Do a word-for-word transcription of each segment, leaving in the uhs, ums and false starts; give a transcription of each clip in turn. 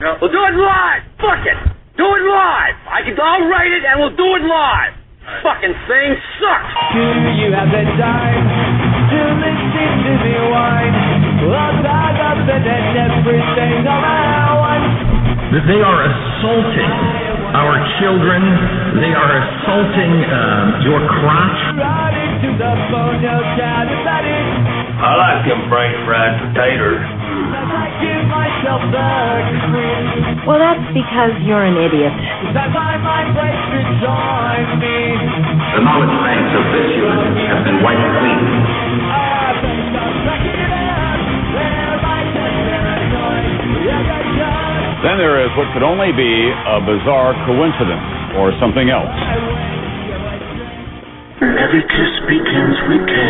No. We'll do it live. Fuck it. Do it live. I can. I'll write it and we'll do it live. Right. Fucking thing sucks. Do you have the time to listen to me whine? I'll talk up and everything around. That they are assaulting our children. They are assaulting um, your crotch. Right into the phone, you'll shout about it. I like them French fried potatoes. I give myself the cream. Well, that's because you're an idiot. That's why my place to join me. The knowledge banks of this unit have been wiped clean. I better start checking it out. Where my paranoid. Yes, I can. Then there is what could only be a bizarre coincidence or something else. Every kiss begins with K.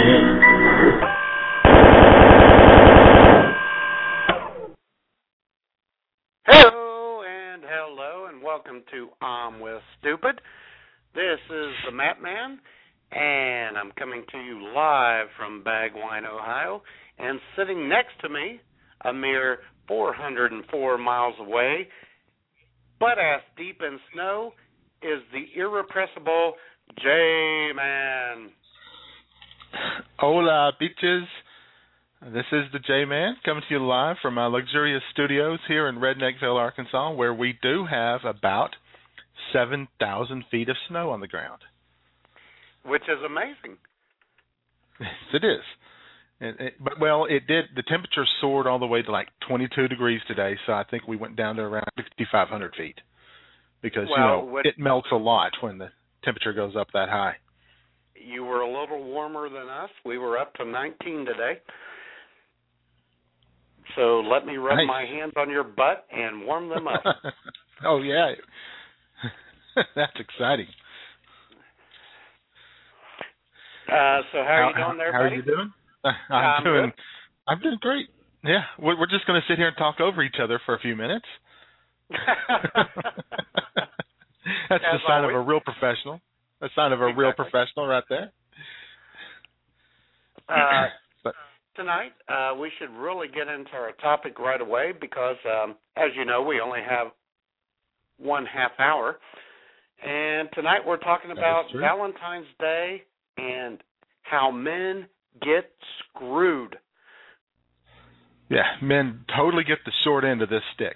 Hello and hello and welcome to I'm With Stupid. This is the Map Man, and I'm coming to you live from Bagwine, Ohio, and sitting next to me, a mere four hundred four miles away, butt-ass deep in snow, is the irrepressible J-Man. Hola, bitches. This is the J-Man coming to you live from our luxurious studios here in Redneckville, Arkansas, where we do have about seven thousand feet of snow on the ground. Which is amazing. Yes, it is. It, it, but, well, it did. The temperature soared all the way to like twenty-two degrees today, so I think we went down to around sixty-five hundred feet because, well, you know, what, it melts a lot when the temperature goes up that high. You were a little warmer than us. We were up to nineteen today. So let me rub nice. my hands on your butt and warm them up. Oh, yeah. That's exciting. Uh, so how are you how, doing there, how buddy? How are you doing? I'm, I'm doing. good. I'm doing great. Yeah, we're, we're just going to sit here and talk over each other for a few minutes. That's As the sign always. of a real professional. A sign of a Exactly. real professional right there. Uh, but tonight, uh, we should really get into our topic right away because, um, as you know, we only have one half hour. And tonight we're talking about Valentine's Day and how men get screwed. Yeah, men totally get the short end of this stick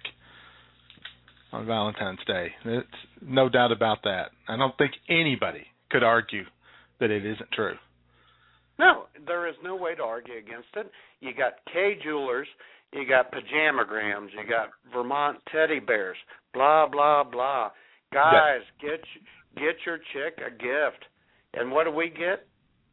on Valentine's Day. It's no doubt about that. I don't think anybody could argue that it isn't true. No, there is no way to argue against it. You got Kay Jewelers, you got pajamagrams, you got Vermont teddy bears, blah, blah, blah. Guys, yeah. get get your chick a gift. And what do we get?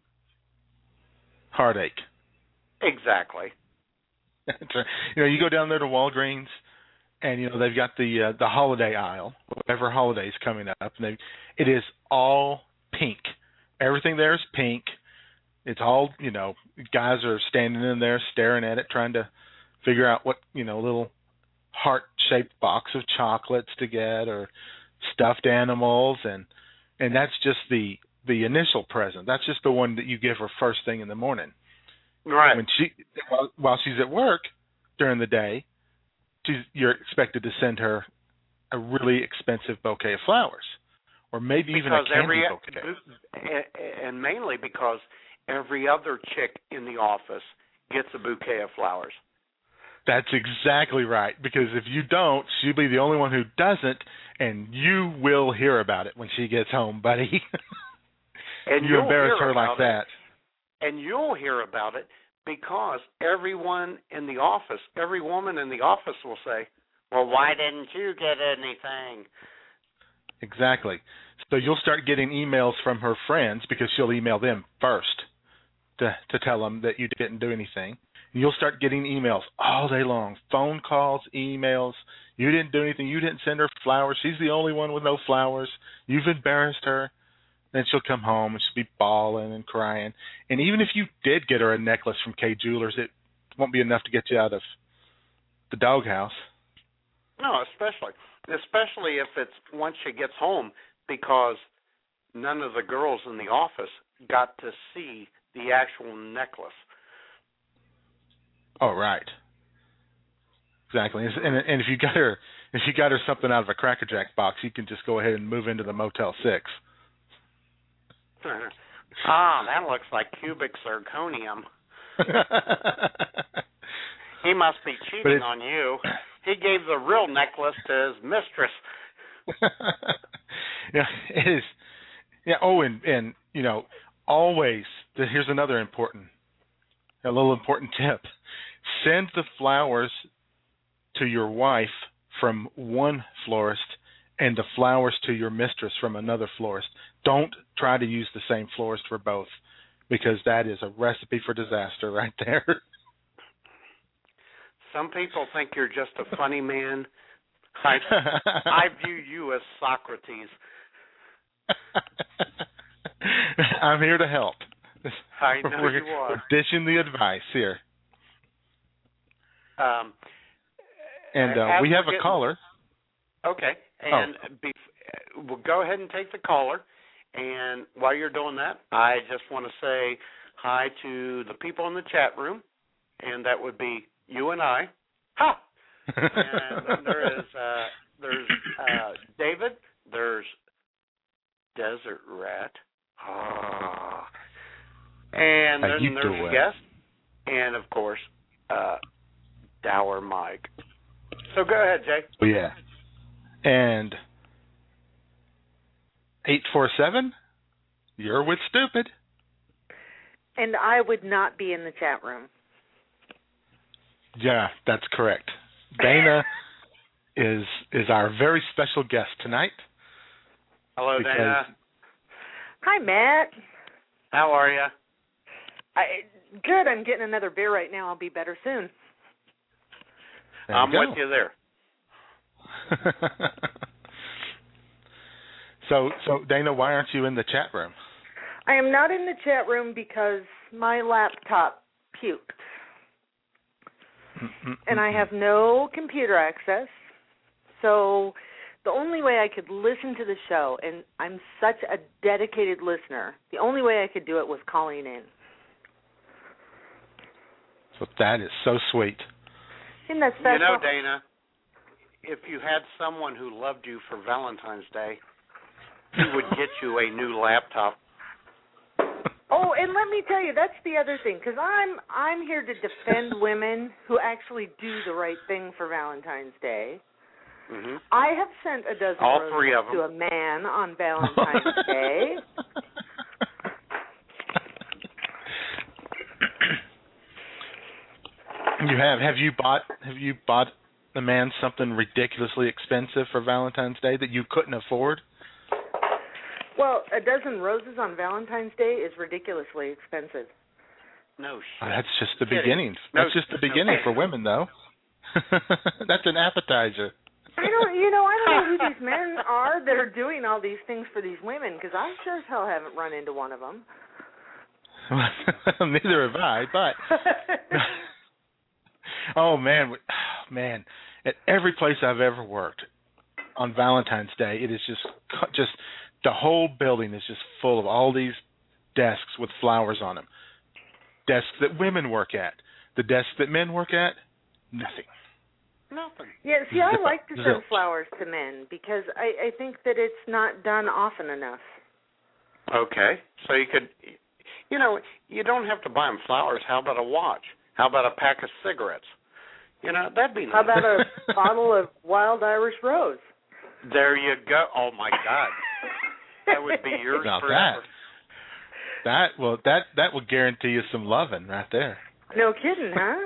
Heartache. Exactly. You know, you go down there to Walgreens, and you know they've got the uh, the holiday aisle, whatever holiday's coming up, and they, it is all pink. Everything there is pink. It's all, you know, guys are standing in there staring at it, trying to figure out what, you know, little heart-shaped box of chocolates to get or stuffed animals, and and that's just the the initial present. That's just the one that you give her first thing in the morning. Right. When she while, while she's at work during the day, she's you're expected to send her a really expensive bouquet of flowers, or maybe because even a candy every, bouquet. And mainly because every other chick in the office gets a bouquet of flowers. That's exactly right, because if you don't, she'll be the only one who doesn't, and you will hear about it when she gets home, buddy. And you embarrass her like that. It, and you'll hear about it because everyone in the office, every woman in the office will say, well, why didn't you get anything? Exactly. So you'll start getting emails from her friends because she'll email them first to to tell them that you didn't do anything. And you'll start getting emails all day long, phone calls, emails. You didn't do anything. You didn't send her flowers. She's the only one with no flowers. You've embarrassed her. Then she'll come home and she'll be bawling and crying. And even if you did get her a necklace from Kay Jewelers, it won't be enough to get you out of the doghouse. No, especially. Especially if it's once she gets home, because none of the girls in the office got to see the actual necklace. Oh, right. Exactly. And, and if you got her, if you got her something out of a Cracker Jack box, you can just go ahead and move into the Motel six. Ah, that looks like cubic zirconium. He must be cheating on you. He gave the real necklace to his mistress. Yeah, it is. Yeah. Oh, and and you know, always. Here's another important, a little important tip: send the flowers to your wife from one florist, and the flowers to your mistress from another florist. Don't try to use the same florist for both, because that is a recipe for disaster right there. Some people think you're just a funny man. I, I view you as Socrates. I'm here to help. I know we're, you are. We're dishing the advice here. Um, and uh, we have a getting, caller. Okay. And oh. be, we'll go ahead and take the caller. And while you're doing that, I just want to say hi to the people in the chat room, and that would be you and I. Ha! And then there is uh, there's uh, David. There's Desert Rat. Oh. And then there's a guest. And, of course, uh, Dower Mike. So go ahead, Jay. Oh, yeah. And eight four seven, you're with Stupid. And I would not be in the chat room. Yeah, that's correct. Dana is is our very special guest tonight. Hello, Dana. Hi, Matt. How are you? I, good. I'm getting another beer right now. I'll be better soon. There I'm you with you there. so, so Dana, why aren't you in the chat room? I am not in the chat room because my laptop puked. And I have no computer access. So the only way I could listen to the show, and I'm such a dedicated listener, the only way I could do it was calling in. So that is so sweet. Isn't that special? You know, Dana, if you had someone who loved you for Valentine's Day, he would get you a new laptop. Oh, and let me tell you, that's the other thing, because I'm I'm here to defend women who actually do the right thing for Valentine's Day. Mm-hmm. I have sent a dozen All roses three of them. to a man on Valentine's Day. You have. Have you bought? Have you bought a man something ridiculously expensive for Valentine's Day that you couldn't afford? Well, a dozen roses on Valentine's Day is ridiculously expensive. No shit. Oh, that's just the Kidding. beginning. No, that's just the beginning no. for women, though. That's an appetizer. I don't, you know, I don't know who these men are that are doing all these things for these women, because I sure as hell haven't run into one of them. Neither have I, but oh man, man, at every place I've ever worked on Valentine's Day, it is just just the whole building is just full of all these desks with flowers on them. Desks that women work at, the desks that men work at, nothing. Nothing. Yeah, see, I Zip- like to send zilch. flowers to men because I, I think that it's not done often enough. Okay. So you could, you know, you don't have to buy them flowers. How about a watch? How about a pack of cigarettes? You know, that'd be nice. How about a bottle of Wild Irish Rose? There you go. Oh, my God. That would be yours Now forever. that, that well, that that would guarantee you some loving right there. No kidding, huh?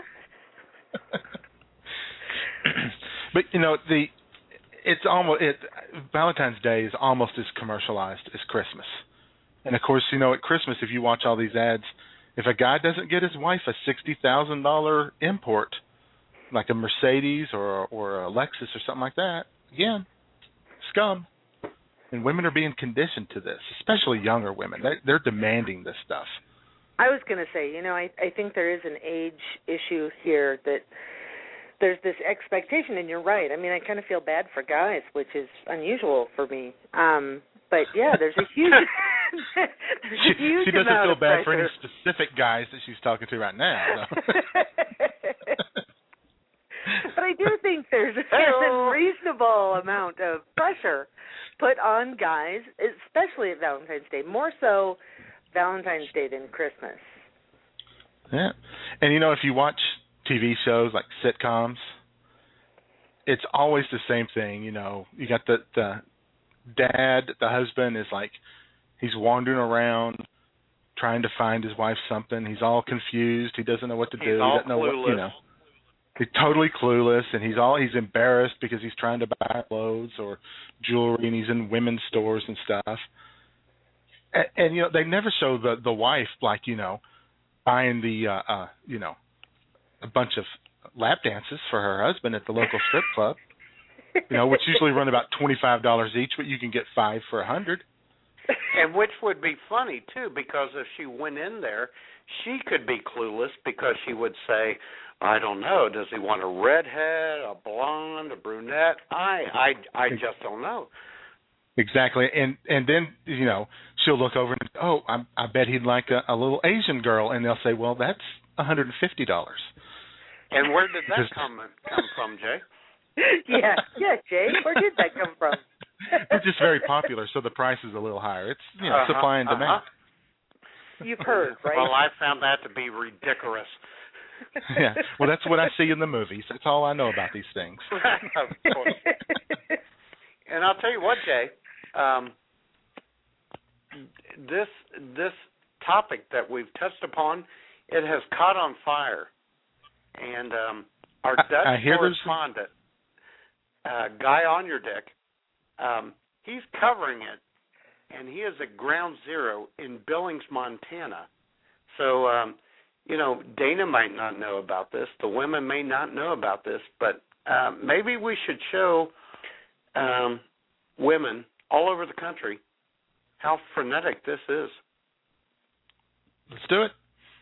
But you know, the it's almost it Valentine's Day is almost as commercialized as Christmas. And of course, you know, at Christmas, if you watch all these ads, if a guy doesn't get his wife a sixty thousand dollar import, like a Mercedes or or a Lexus or something like that, again, scum. And women are being conditioned to this, especially younger women. They're, they're demanding this stuff. I was going to say, you know, I, I think there is an age issue here that there's this expectation, and you're right. I mean, I kind of feel bad for guys, which is unusual for me. Um, but, yeah, there's a huge, there's she, a huge she doesn't amount feel of bad for any pressure. specific guys that she's talking to right now. So. But I do think there's, there's a reasonable amount of pressure put on guys, especially at Valentine's Day, more so Valentine's Day than Christmas. Yeah. And, you know, if you watch T V shows like sitcoms, it's always the same thing. You know, you got the, the dad, the husband is like, he's wandering around trying to find his wife something. He's all confused. He doesn't know what to he's do. He all doesn't know clueless. what, you know. He's totally clueless, and he's all he's embarrassed because he's trying to buy clothes or jewelry, and he's in women's stores and stuff. And, and you know, they never show the the wife, like, you know, buying the uh, uh you know, a bunch of lap dances for her husband at the local strip club. You know, which usually run about twenty-five dollars each, but you can get five for a hundred. And which would be funny too, because if she went in there, she could be clueless because she would say, I don't know. Does he want a redhead, a blonde, a brunette? I, I, I just don't know. Exactly, and and then you know she'll look over and oh, I, I bet he'd like a, a little Asian girl, and they'll say, well, that's one hundred and fifty dollars. And where did that come come from, Jay? Yeah, yeah, Jay. Where did that come from? It's just very popular, so the price is a little higher. It's you know uh-huh, supply and demand. Uh-huh. You've heard, right? Well, I found that to be ridiculous. Yeah, well, that's what I see in the movies. That's all I know about these things. Of course. And I'll tell you what, Jay, um, this this topic that we've touched upon, it has caught on fire. And um, our Dutch I, I hear correspondent, uh, Guy On Your Dick, um, he's covering it, and he is at Ground Zero in Billings, Montana. So, um, you know, Dana might not know about this. The women may not know about this, but uh, maybe we should show um, women all over the country how frenetic this is. Let's do it.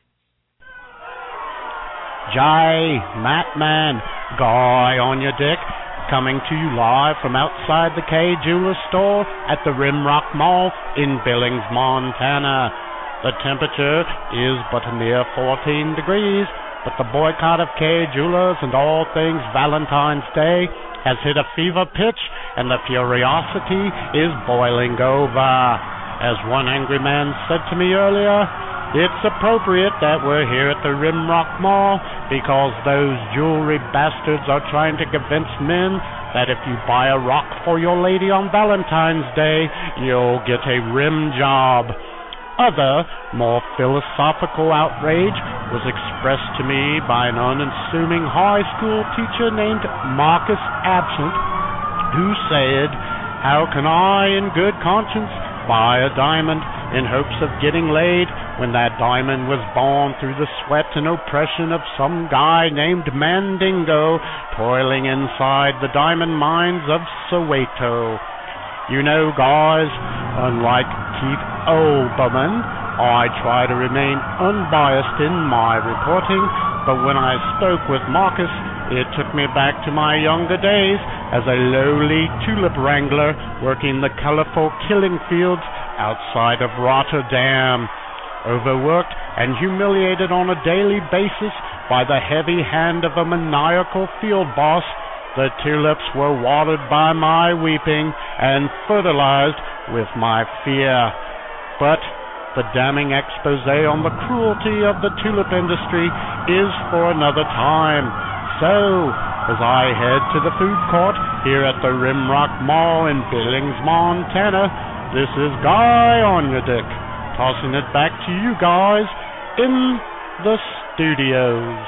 Jay, Mattman, Guy On Your Dick, coming to you live from outside the K Jeweler store at the Rimrock Mall in Billings, Montana. The temperature is but a mere fourteen degrees, but the boycott of K Jewelers and all things Valentine's Day has hit a fever pitch, and the curiosity is boiling over. As one angry man said to me earlier, it's appropriate that we're here at the Rimrock Mall because those jewelry bastards are trying to convince men that if you buy a rock for your lady on Valentine's Day, you'll get a rim job. Other, more philosophical outrage was expressed to me by an unassuming high school teacher named Marcus Absent, who said, how can I, in good conscience, buy a diamond in hopes of getting laid when that diamond was born through the sweat and oppression of some guy named Mandingo toiling inside the diamond mines of Soweto? You know, guys, unlike Keith Olbermann, I try to remain unbiased in my reporting, but when I spoke with Marcus, it took me back to my younger days as a lowly tulip wrangler working the colorful killing fields outside of Rotterdam. Overworked and humiliated on a daily basis by the heavy hand of a maniacal field boss, the tulips were watered by my weeping and fertilized with my fear. But the damning expose on the cruelty of the tulip industry is for another time. So, as I head to the food court here at the Rimrock Mall in Billings, Montana, this is Guy On Your Dick, tossing it back to you guys in the studios.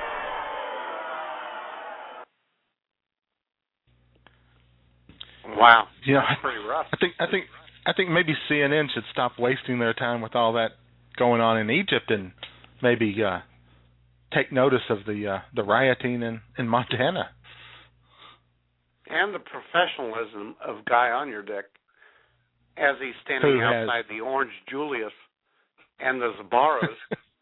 Wow, you know, that's pretty rough. I think I think I think maybe C N N should stop wasting their time with all that going on in Egypt and maybe uh, take notice of the uh, the rioting in, in Montana. And the professionalism of Guy On Your Dick as he's standing Who outside has... the Orange Julius and the Zabaros.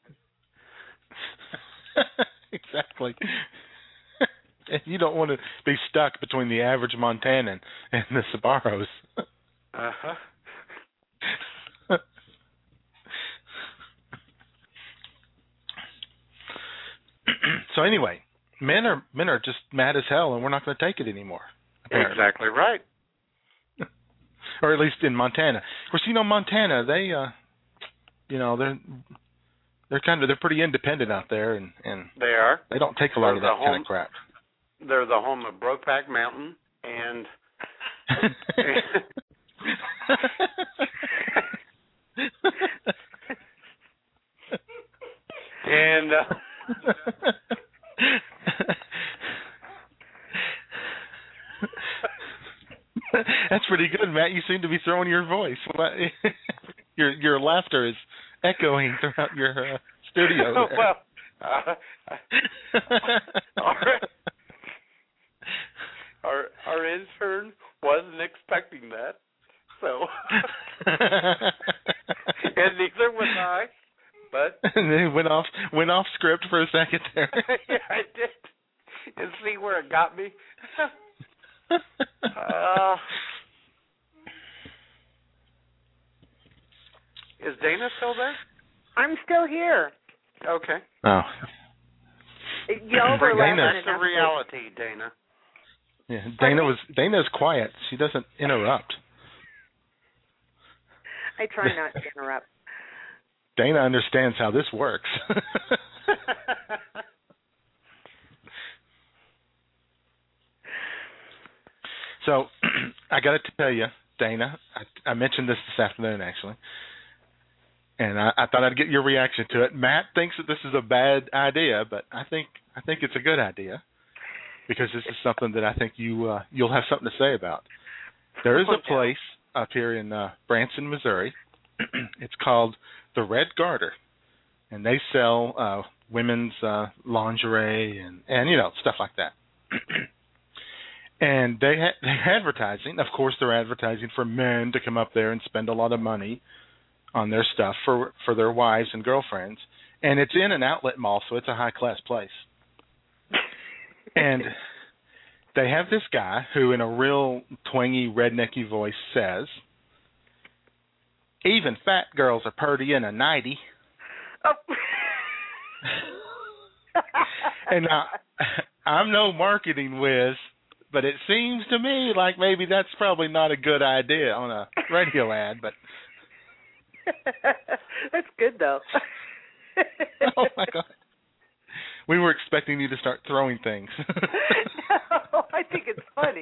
Exactly. And you don't want to be stuck between the average Montanan and the Sabaros. Uh-huh. So anyway, men are men are just mad as hell, and we're not going to take it anymore. Apparently. Exactly right. Or at least in Montana. Of course, you know, Montana, they, uh, you know, they're they're kind of they're pretty independent out there, and, and they are. They don't take a lot they're of that home, kind of crap. They're the home of Brokeback Mountain, and and. Uh, That's pretty good, Matt. You seem to be throwing your voice. your your laughter is echoing throughout your uh, studio. Oh, there. well, uh, our, our our intern wasn't expecting that, so and neither was I. But and then went off went off script for a second there. Yeah, I did. And see where it got me. uh, is Dana still there? I'm still here. Okay. Oh. You overlap Dana, on that's the enough reality, Dana. Yeah, Dana was Dana's quiet. She doesn't interrupt. I try not to interrupt. Dana understands how this works. So, I got to tell you, Dana, I, I mentioned this this afternoon, actually, and I, I thought I'd get your reaction to it. Matt thinks that this is a bad idea, but I think I think it's a good idea because this is something that I think you uh, you'll have something to say about. There is a place up here in uh, Branson, Missouri. It's called the Red Garter, and they sell uh, women's uh, lingerie and, and, you know, stuff like that. And they ha- they're advertising. Of course, they're advertising for men to come up there and spend a lot of money on their stuff for, for their wives and girlfriends. And it's in an outlet mall, so it's a high-class place. And they have this guy who, in a real twangy, rednecky voice, says, "Even fat girls are purty in a nightie." Oh. And now, I'm no marketing whiz, but it seems to me like maybe that's probably not a good idea on a radio ad. But that's good, though. Oh, my God. We were expecting you to start throwing things. No, I think it's funny.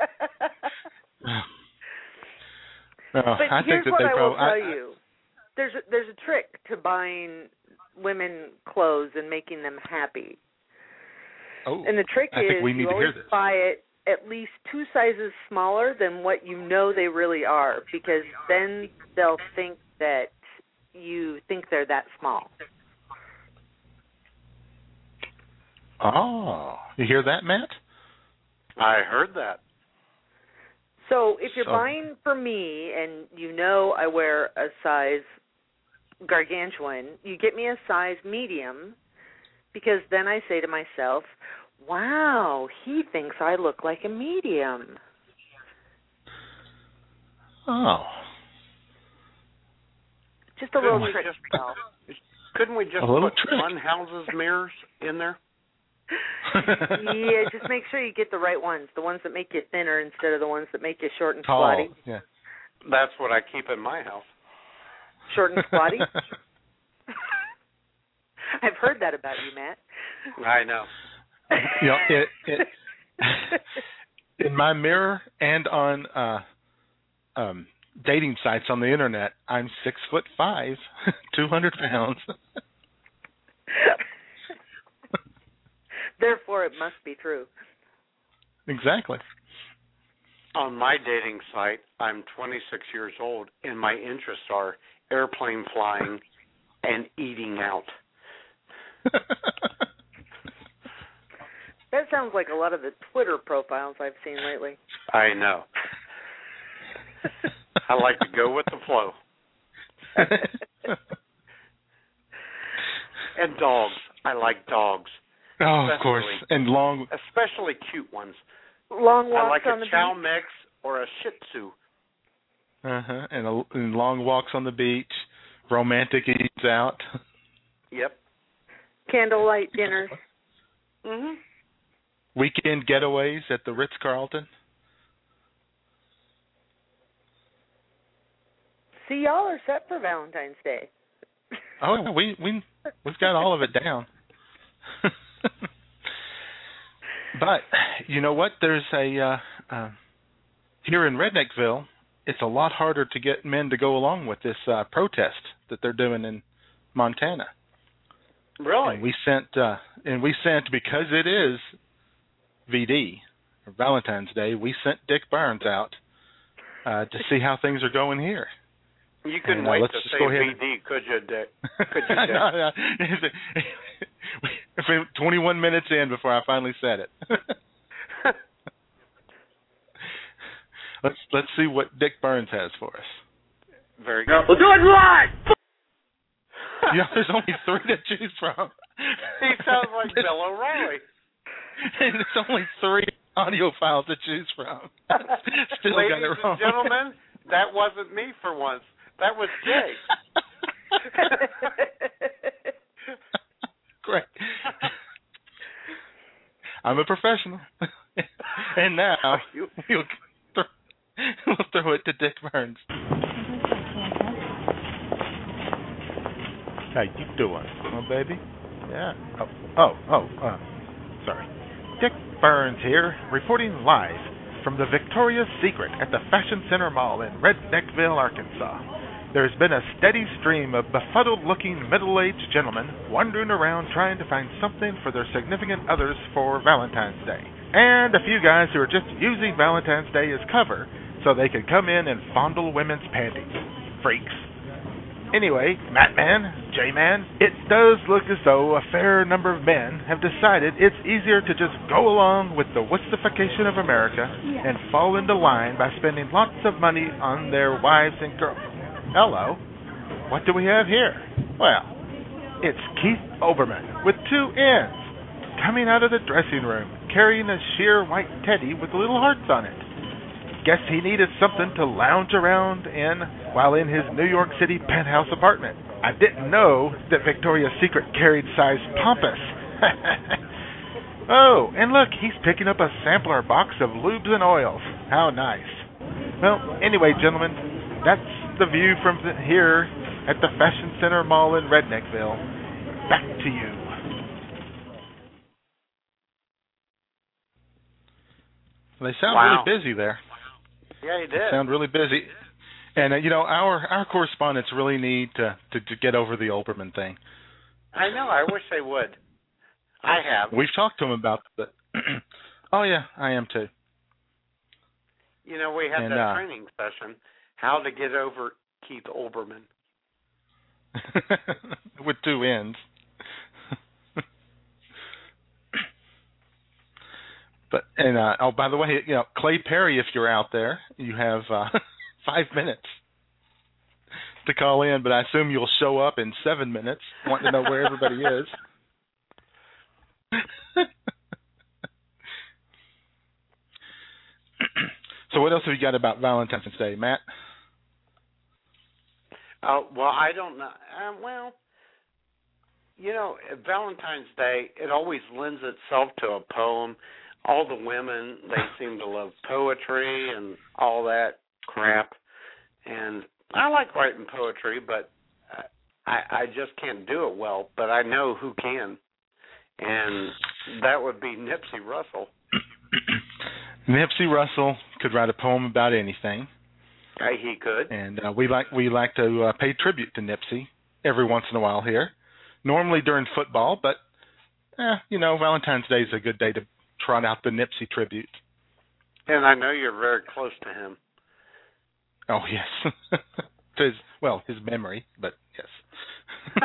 No, but I here's think that what they I will prob- tell I, you. There's a, there's a trick to buying women clothes and making them happy. Oh, and the trick I is think we need you to always hear this. buy it at least two sizes smaller than what you know they really are, because then they'll think that you think they're that small. Oh, you hear that, Matt? I heard that. So if you're So- buying for me and you know I wear a size gargantuan, you get me a size medium, because then I say to myself, wow, he thinks I look like a medium. Oh. Just a Couldn't little we trick. just- Al. Couldn't we just A little put trick. Funhouse's mirrors in there? Yeah, just make sure you get the right ones, the ones that make you thinner instead of the ones that make you short and Tall. squatty. Yeah. That's what I keep in my house. Short and squatty? I've heard that about you, Matt. I know. You know, it, it, in my mirror and on uh, um, dating sites on the internet, I'm six foot five, two hundred pounds. Therefore, it must be true. Exactly. On my dating site, I'm twenty-six years old, and my interests are airplane flying and eating out. That sounds like a lot of the Twitter profiles I've seen lately. I know. I like to go with the flow. And dogs. I like dogs. Oh, of course. And long, especially cute ones. Long walks I like on a the chow beach. mix or a Shih Tzu. uh-huh, and, a, and long walks on the beach, romantic eats out. Yep. Candlelight dinners. Mhm. weekend getaways at the Ritz-Carlton? See, y'all are set for Valentine's Day. Oh, we we we've got all of it down. But you know what? There's a uh, uh, here in Redneckville, it's a lot harder to get men to go along with this uh, protest that they're doing in Montana. Really? And we sent uh, and we sent because it is V D or Valentine's Day. We sent Dick Burns out uh, to see how things are going here. You couldn't and, uh, wait let's to just say go ahead V D, could you, Dick? Could you, Dick? no, no. twenty-one minutes in before I finally said it. let's let's see what Dick Burns has for us. Very good. We'll do it live. Yeah, there's only three to choose from. He sounds like Bill O'Reilly. And there's only three audio files to choose from. Still Ladies got it wrong. and gentlemen, that wasn't me for once. That was Jay. Great. I'm a professional. And now we'll throw, we'll throw it to Dick Burns. How you doing, oh baby? Yeah. Oh, oh, oh. Uh, sorry. Dick Burns here, reporting live from the Victoria's Secret at the Fashion Center Mall in Redneckville, Arkansas. There's been a steady stream of befuddled-looking middle-aged gentlemen wandering around trying to find something for their significant others for Valentine's Day. And a few guys who are just using Valentine's Day as cover so they can come in and fondle women's panties. Freaks. Anyway, Mattman, J-Man, it does look as though a fair number of men have decided it's easier to just go along with the wussification of America and fall into line by spending lots of money on their wives and girls. Hello. What do we have here? Well, it's Keith Olbermann with two N's coming out of the dressing room carrying a sheer white teddy with little hearts on it. Guess he needed something to lounge around in while in his New York City penthouse apartment. I didn't know that Victoria's Secret carried size Pompous. Oh, and look, he's picking up a sampler box of lubes and oils. How nice. Well, anyway, gentlemen, that's the view from the, here at the Fashion Center Mall in Redneckville. Back to you. They sound Wow. really busy there. Yeah, he did. They sound really busy. And, uh, you know, our our correspondents really need to, to, to get over the Olbermann thing. I know. I wish they would. I have. We've talked to them about the... Oh, yeah, I am too. You know, we had and, that uh, training session, how to get over Keith Olbermann. With two N's. But and uh, oh, by the way, you know, Clay Perry, if you're out there, you have uh, five minutes to call in. But I assume you'll show up in seven minutes, wanting to know where everybody is. So, what else have you got about Valentine's Day, Matt? Oh, well, I don't know. Um, well, you know, Valentine's Day, it always lends itself to a poem. All the women, they seem to love poetry and all that crap. And I like writing poetry, but I, I just can't do it well. But I know who can, and that would be Nipsey Russell. Nipsey Russell could write a poem about anything. Uh, he could. And uh, we like we like to uh, pay tribute to Nipsey every once in a while here. Normally during football, but eh, you know, Valentine's Day is a good day to trot out the Nipsey tribute. And I know you're very close to him. Oh yes, to his well his memory, but yes.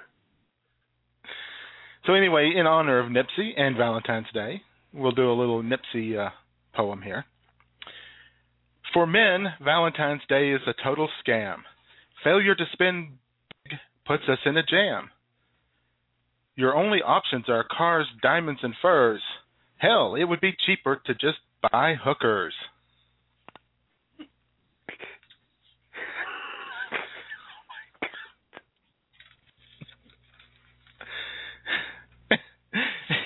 So anyway, in honor of Nipsey and Valentine's Day, we'll do a little Nipsey uh, poem here. For men, Valentine's Day is a total scam. Failure to spend big puts us in a jam. Your only options are cars, diamonds, and furs. Hell, it would be cheaper to just buy hookers.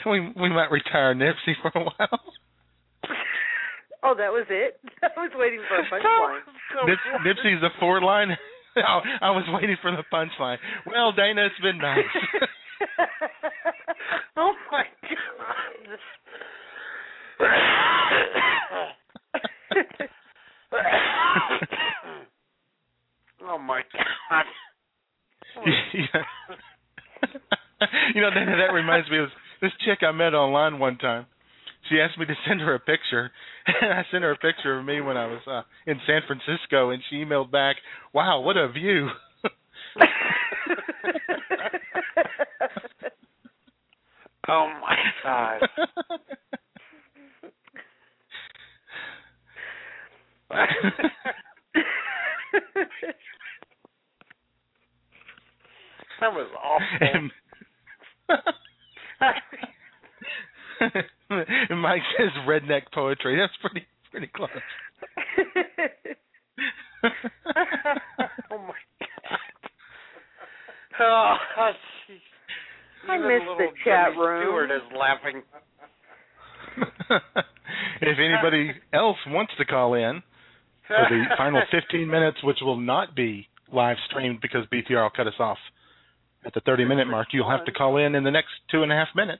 we we might retire Nipsey for a while. Oh, that was it? I was waiting for a punchline. Nip, Nipsey's a four-line. Oh, I was waiting for the punchline. Well, Dana, it's been nice. Oh my God. Oh my God. Yeah. You know, Dana, that reminds me of this chick I met online one time. She asked me to send her a picture, and I sent her a picture of me when I was uh, in San Francisco, and she emailed back, "Wow, what a view." Oh my God. That was awful. And, and Mike says redneck poetry. That's pretty pretty close. Oh my God. Oh, geez. I Even missed little the chat Jimmy room. Stewart is laughing. If anybody else wants to call in for the final fifteen minutes, which will not be live streamed because B T R will cut us off at the thirty minute mark, you'll have to call in in the next two and a half minutes.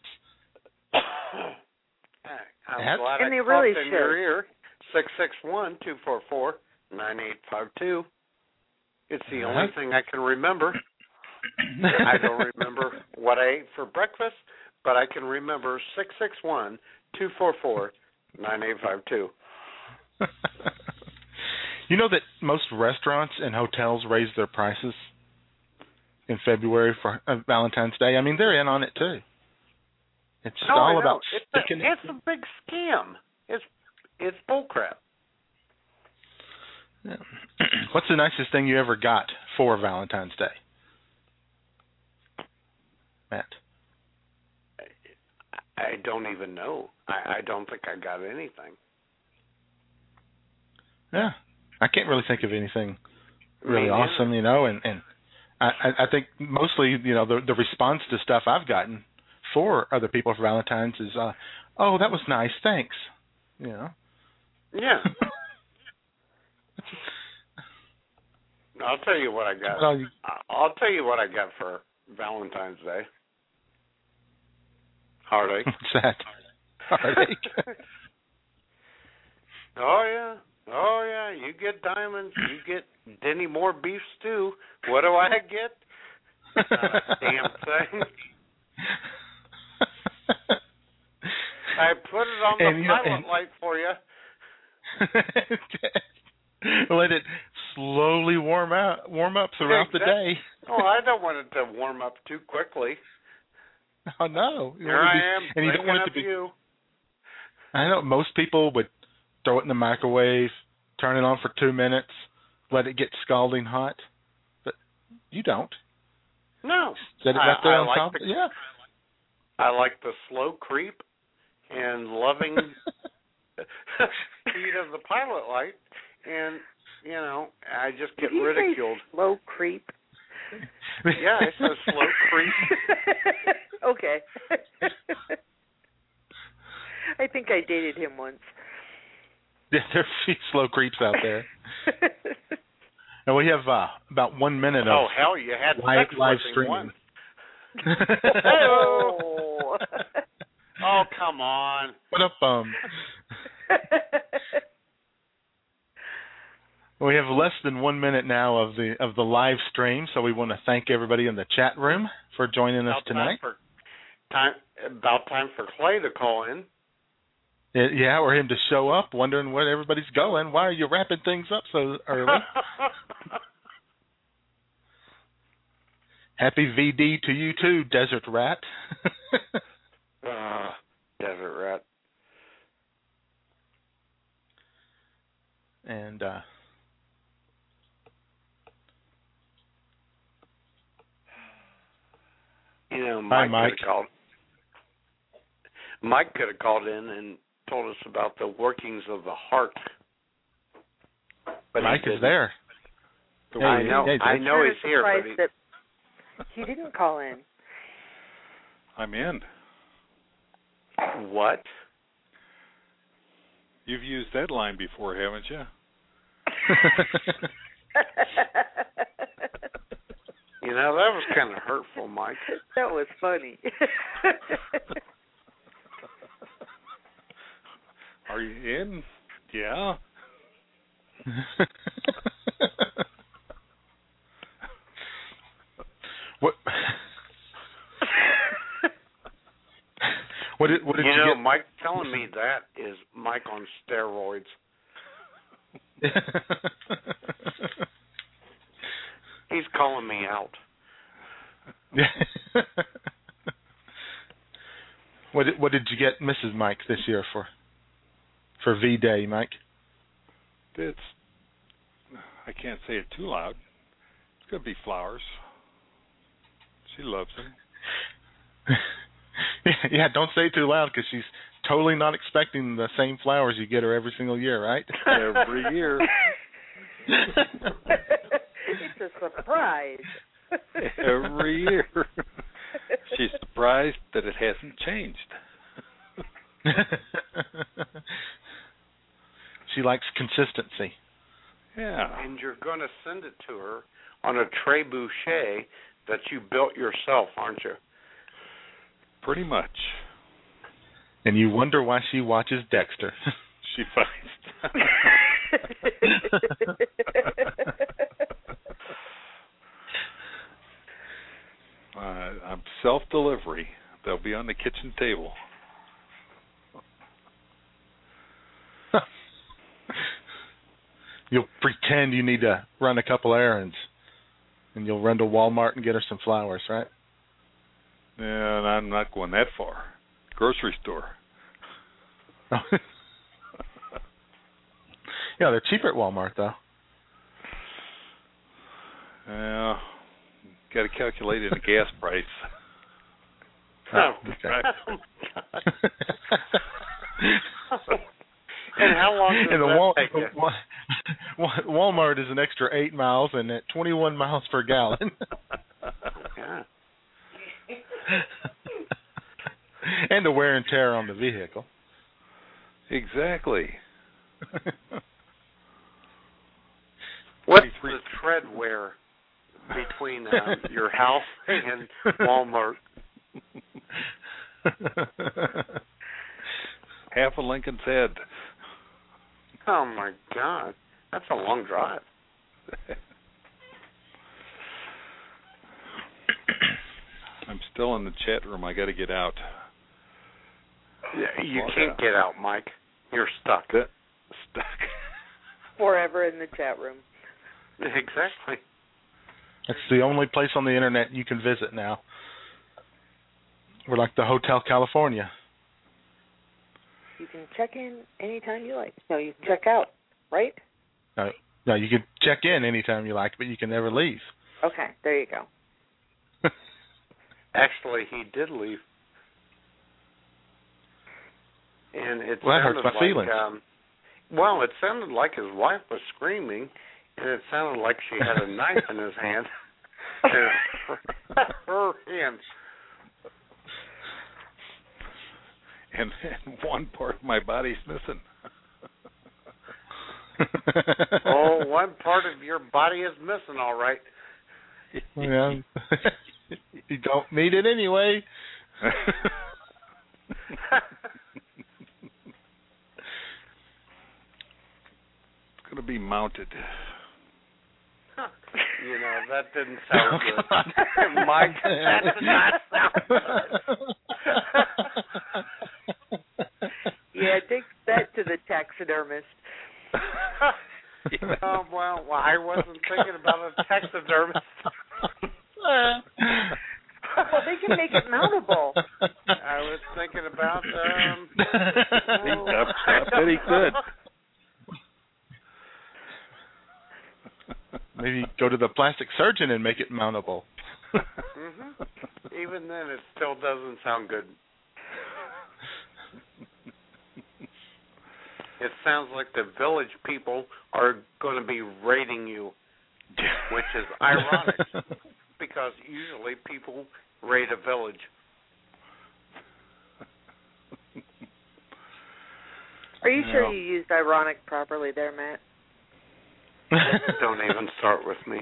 I'm That's, glad and I they really in should. your ear. six six one, two four four, nine eight five two. It's the uh-huh. only thing I can remember. I don't remember what I ate for breakfast, but I can remember six six one, two four four, nine eight five two. You know that most restaurants and hotels raise their prices in February for uh, Valentine's Day? I mean, they're in on it, too. It's just no, all I about it's sticking a, It's a big scam. It's, it's bullcrap. Yeah. What's the nicest thing you ever got for Valentine's Day? Matt? I don't even know. I, I don't think I got anything. Yeah. I can't really think of anything really Me awesome, neither. you know, and, and I, I think mostly, you know, the, the response to stuff I've gotten for other people for Valentine's is, uh, oh, that was nice, thanks. You know? Yeah. I'll tell you what I got. Well, you, I'll tell you what I got for Valentine's Day. Heartache. what's that? Heartache. Oh, yeah. Oh, yeah. You get diamonds. You get Denny Moore beef stew. What do I get? Not a damn thing. I put it on the And, you know, pilot and- light for you. Let it slowly warm out, warm up throughout the day. Oh, I don't want it to warm up too quickly. Oh no! You Here want it to I be, am, and you don't want it to be. you. I know most people would throw it in the microwave, turn it on for two minutes, let it get scalding hot, but you don't. No, Set it right I, there I on like top. the, Yeah. I like the slow creep and loving speed of the pilot light, and you know, I just get Did you ridiculed. Say slow creep. Yeah, it's a slow creep. Okay. I think I dated him once. Yeah, there are a few slow creeps out there. And we have uh, about one minute of Oh hell, you had live, sex live with him streaming. once. Oh. Oh come on. What a bum. We have less than one minute now of the of the live stream, so we want to thank everybody in the chat room for joining us About tonight. Time for, time, about time for Clay to call in. Uh, Yeah, or him to show up, wondering where everybody's going. Why are you wrapping things up so early? Happy V D to you too, Desert Rat. uh, Desert Rat. And uh, You know, Hi, Mike, Mike. could have called. Mike could have called in and told us about the workings of the heart. But Mike is there. I Hey, know. hey, I Dave. know I'm he's here, but surprised that he didn't call in. I'm in. What? You've used that line before, haven't you? You know, that was kind of hurtful, Mike. That was funny. Are you in? Yeah. What? What did, what did you, you know, get? Mike telling me that is Mike on steroids. He's calling me out. What did, what did you get Missus Mike this year for for V Day, Mike? It's, I can't say it too loud. It's going to be flowers. She loves them. Yeah, don't say it too loud because she's totally not expecting the same flowers you get her every single year, right? Every year. It's a surprise. Every year. She's surprised that it hasn't changed. She likes consistency. Yeah. And you're going to send it to her on a trebuchet that you built yourself, aren't you? Pretty much. And you wonder why she watches Dexter. She finds. uh, I'm self-delivery. They'll be on the kitchen table. You'll pretend you need to run a couple errands, and you'll run to Walmart and get her some flowers, right? Yeah, and I'm not going that far. Grocery store. Oh. Yeah, they're cheaper at Walmart, though. Yeah, got to calculate in the gas price. Oh, okay. And how long does and the that Wal- take you? Walmart is an extra eight miles and at twenty-one miles per gallon. Yeah. And the wear and tear on the vehicle. Exactly. What's the tread wear between um, your house and Walmart? Half a Lincoln's head. Oh, my God. That's a long drive. I'm still in the chat room. I got to get out. Yeah, you can't get out, Mike. You're stuck. That, stuck. Forever in the chat room. Exactly. That's the only place on the internet you can visit now. We're like the Hotel California. You can check in anytime you like. No, you can check out, right? No, no, you can check in anytime you like, but you can never leave. Okay, there you go. Actually, he did leave. And it well, that sounded hurts my like, feelings. Um, well, it sounded like his wife was screaming, and it sounded like she had a knife in his hand. Her hands. And, and one part of my body's missing. Oh, one part of your body is missing, all right. Yeah. You don't need it anyway. It's going to be mounted. You know, that didn't sound good. Mike, that did not sound good. Yeah, take that to the taxidermist. Yeah. Oh, well, well, I wasn't thinking about a taxidermist. Well, they can make it mountable. I was thinking about, um... oh. I bet he could. Maybe go to the plastic surgeon and make it mountable. Mm-hmm. Even then, it still doesn't sound good. It sounds like the village people are going to be raiding you, which is ironic, because usually people raid a village. Are you Yeah. sure you used ironic properly there, Matt? Don't even start with me.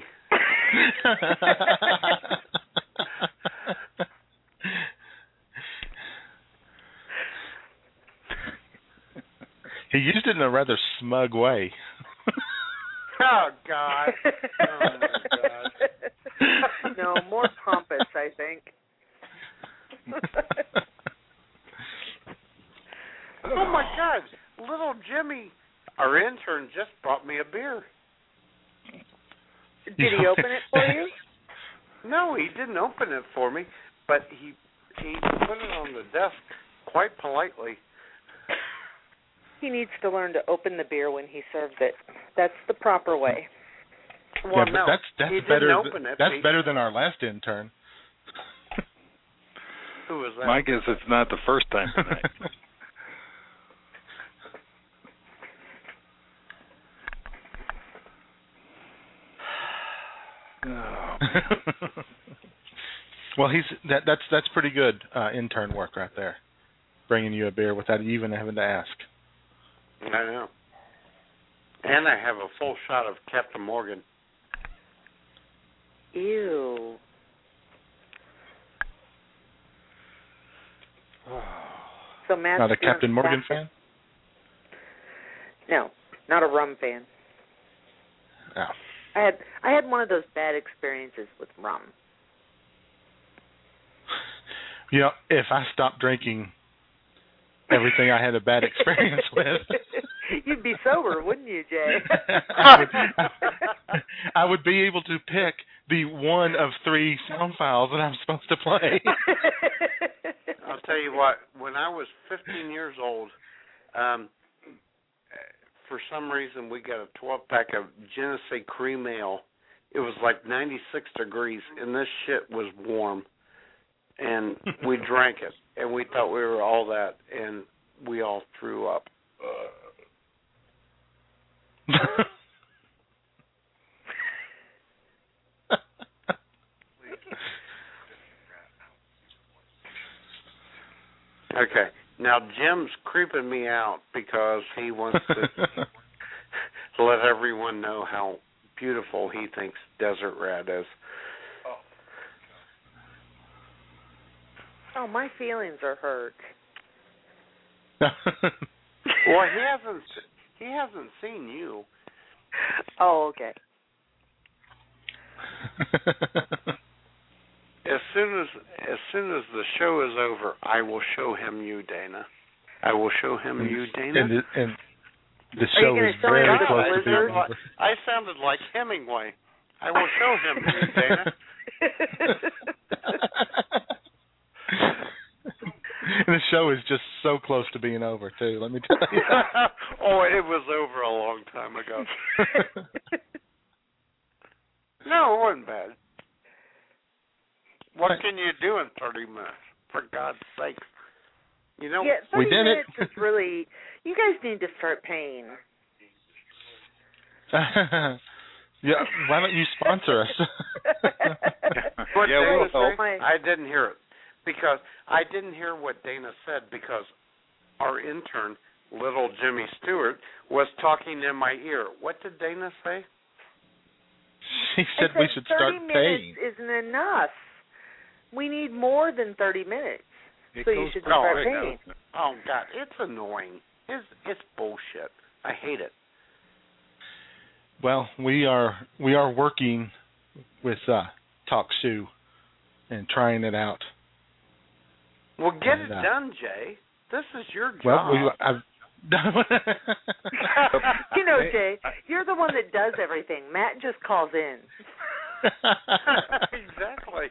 He used it in a rather smug way. Oh, God. Oh, my God. No, more pompous, I think. Oh, my God. Little Jimmy, our intern, just brought me a beer. Did he open it for you? No, he didn't open it for me, but he he put it on the desk quite politely. He needs to learn to open the beer when he serves it. That's the proper way. Well, yeah, but no, that's that's he didn't better. open it. That's he, better than our last intern. Who was that? My guess it's not the first time tonight. Oh. Well, he's that. That's that's pretty good uh, intern work right there, bringing you a beer without even having to ask. I know. And I have a full shot of Captain Morgan. Ew. So Matt's Not a doing Captain Morgan Captain. fan? No, not a rum fan. Oh. I had I had one of those bad experiences with rum. You know, if I stopped drinking everything I had a bad experience with, you'd be sober, wouldn't you, Jay? I, would, I, I would be able to pick the one of three sound files that I'm supposed to play. I'll tell you what, when I was fifteen years old, um, for some reason we got a twelve-pack of Genesee Cream Ale. It was like ninety-six degrees, and this shit was warm. And we drank it, and we thought we were all that, and we all threw up. Okay, now Jim's creeping me out because he wants to let everyone know how beautiful he thinks Desert Rat is. Oh, my feelings are hurt. Well, he hasn't. He hasn't seen you. Oh, okay. As soon as as soon as the show is over, I will show him you, Dana. I will show him you, Dana. And, the, and the Are show you is gonna show him very the close to being lizard? over. I sounded like Hemingway. I will show him you, Dana. And the show is just so close to being over, too, let me tell you. Oh, it was over a long time ago. No, it wasn't bad. What can you do in thirty minutes? For God's sake. You know, yeah, thirty we did minutes it. is really, you guys need to start paying. Yeah, why don't you sponsor us? What Yeah, Dana we'll said, help. I didn't hear it. Because I didn't hear what Dana said because our intern, little Jimmy Stewart, was talking in my ear. What did Dana say? She said, I we said should thirty start minutes paying. isn't enough. We need more than thirty minutes. It So you goes should pretty start quick, paying. doesn't it? Oh, God, it's annoying. It's, it's bullshit. I hate it. Well, we are we are working with uh, TalkShoe and trying it out. Well, get And, it uh, done, Jay. This is your job. Well, we, I've You know, Jay, you're the one that does everything. Matt just calls in. Exactly.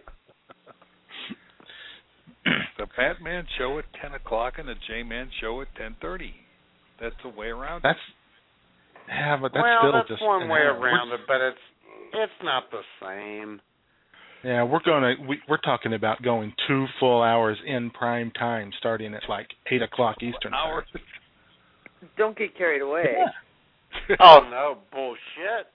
The Batman show at ten o'clock and the J-Man show at ten thirty. That's the way around. That's yeah, but that's well, still that's just one an way hour. around We're- it, but it's it's not the same. Yeah, we're gonna we, we're talking about going two full hours in prime time, starting at like eight o'clock Eastern time. Don't get carried away. Yeah. Oh no, bullshit.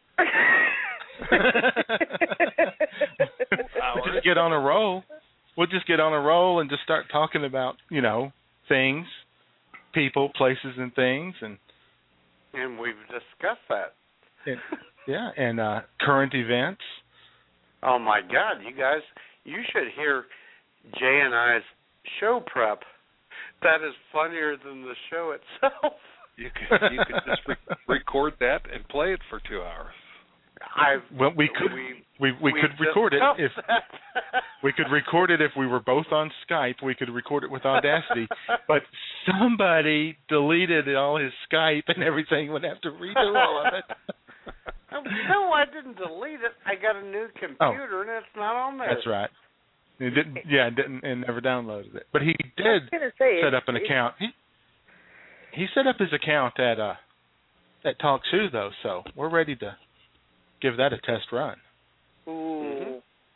We'll just get on a roll. We'll just get on a roll and just start talking about, you know, things, people, places, and things, and and we've discussed that. And, yeah, and uh, current events. Oh my God, you guys, you should hear Jay and I's show prep. That is funnier than the show itself. You could you could just re- record that and play it for two hours. I well, we could we we, we could record it if that. we could record it if we were both on Skype. We could record it with Audacity, but somebody deleted all his Skype and everything. Would have to redo all of it. No, I didn't delete it. I got a new computer, oh, and it's not on there. That's right. It didn't. Yeah, it didn't, and never downloaded it. But he did say, set up an account. He he set up his account at uh at TalkShoe though, so we're ready to give that a test run. Ooh. Mm-hmm.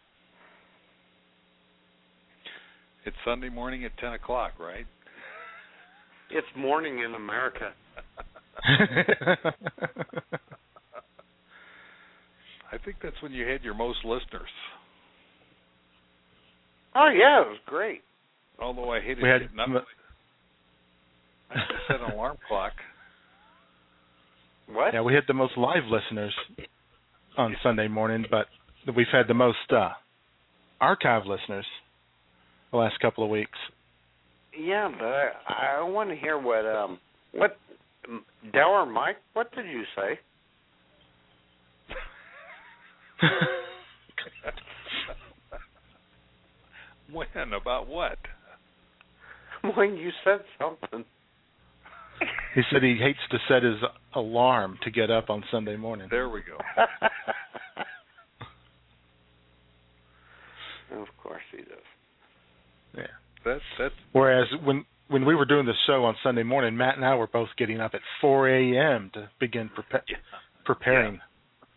It's Sunday morning at ten o'clock, right? It's morning in America. I think that's when you had your most listeners. Oh yeah, it was great. Although I hated we had, getting up. I had to set an alarm clock. What? Yeah, we had the most live listeners on Sunday morning, but we've had the most uh, archive listeners the last couple of weeks. Yeah, but I, I want to hear what um what Dower Mike. What did you say? When? About what? When you said something. He said he hates to set his alarm to get up on Sunday morning. There we go. Of course he does. Yeah. That's that's. Whereas when when we were doing the show on Sunday morning, Matt and I were both getting up at four a.m. to begin prepa- yeah. preparing. Yeah.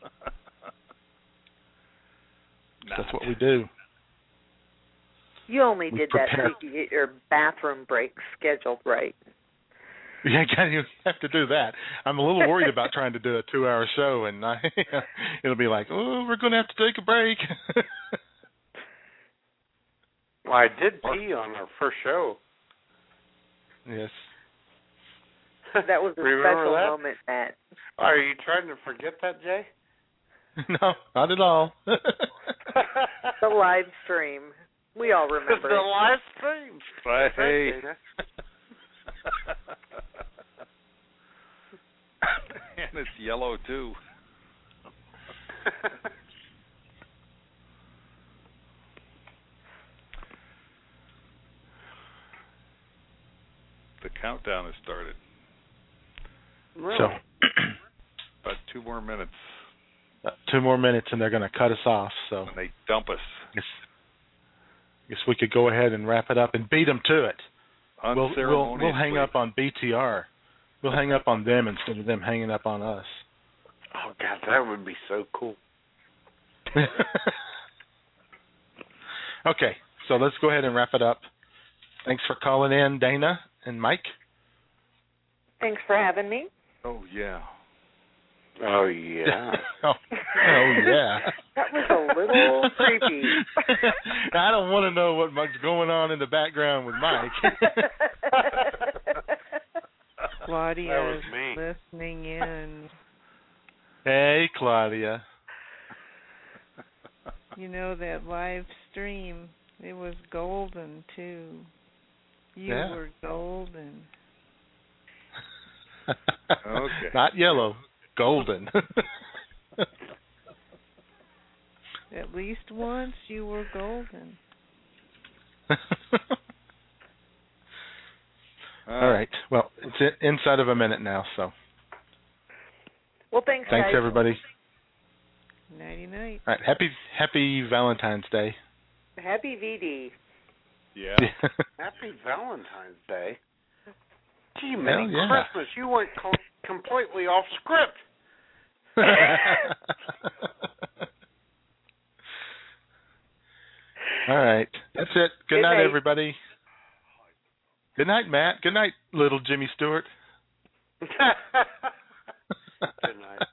That's what we do. You only we did prepare. that to get your bathroom break scheduled right. Yeah, you have to do that. I'm a little worried about trying to do a two-hour show, and I, it'll be like, oh, we're going to have to take a break. Well, I did pee on our first show. Yes. That was a Remember special that? moment, Matt. Are you trying to forget that, Jay? No, not at all. The live stream. We all remember the it. live stream. But hey. And it's yellow, too. The countdown has started. Really? So, about two more minutes. Uh, two more minutes, and they're going to cut us off. So And they dump us. Guess, guess we could go ahead and wrap it up and beat them to it. We'll, we'll, we'll hang up on B T R. We'll hang up on them instead of them hanging up on us. Oh, God, that would be so cool. Okay, so let's go ahead and wrap it up. Thanks for calling in, Dana and Mike. Thanks for having me. Oh, yeah. Oh, yeah. oh, oh, yeah. That was a little creepy. I don't want to know what's going on in the background with Mike. Claudia is listening in. Hey, Claudia. You know, that live stream, it was golden, too. You yeah. were golden. Okay. Not yellow, golden. At least once you were golden. All right. Well, it's inside of a minute now, so. Well, thanks, Thanks, guys. everybody. Nighty-night. All right. Happy Happy Valentine's Day. Happy V D. Yeah. Happy Valentine's Day. Gee, Hell, Merry yeah. Christmas. You went co- completely off script. All right. That's it. Good, Good night, night, everybody. Good night, Matt. Good night, little Jimmy Stewart. Good night.